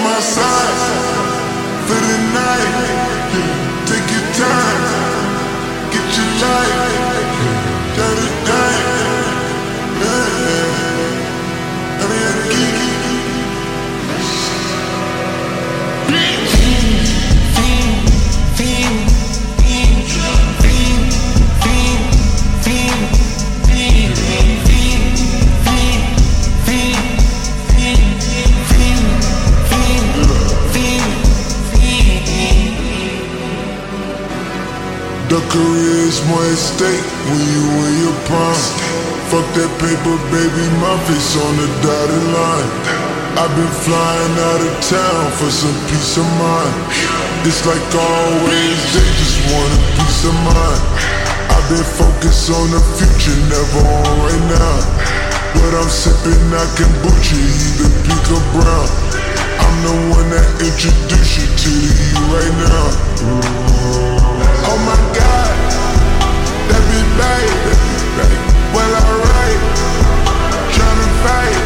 I'm outside for the night. Take your time, get your life. Got it done. I mean, I'm geeky. The career's more at stake when you in your prime. Fuck that paper, baby, my face on the dotted line. I've been flying out of town for some peace of mind. It's like always, they just want a peace of mind. I've been focused on the future, never on right now. But I'm sipping that kombucha, either pink or brown. I'm the one that introduced you to you right now. Oh my God, that be bad. Well, alright, tryna fight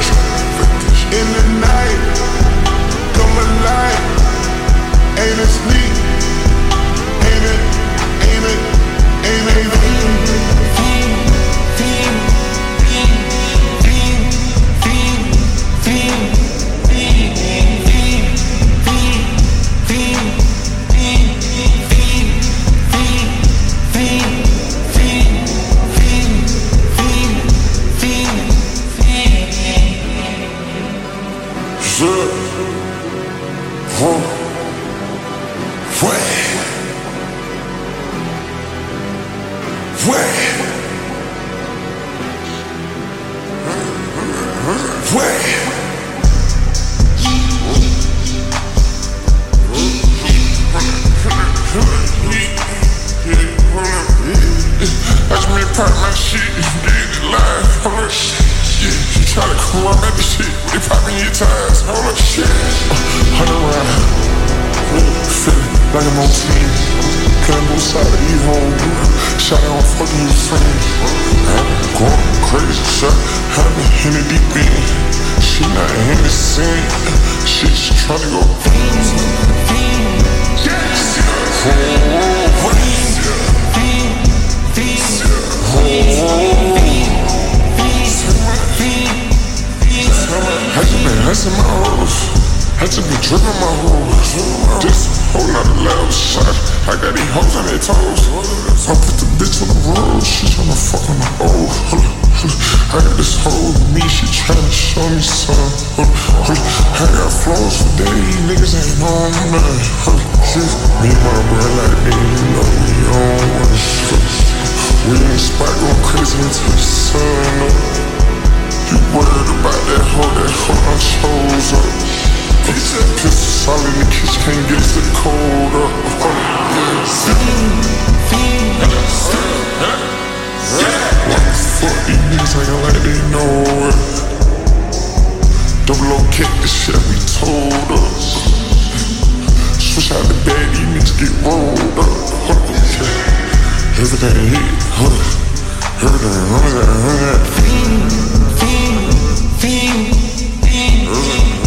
in the night. Come alive, ain't it sneak? Ain't it? Everything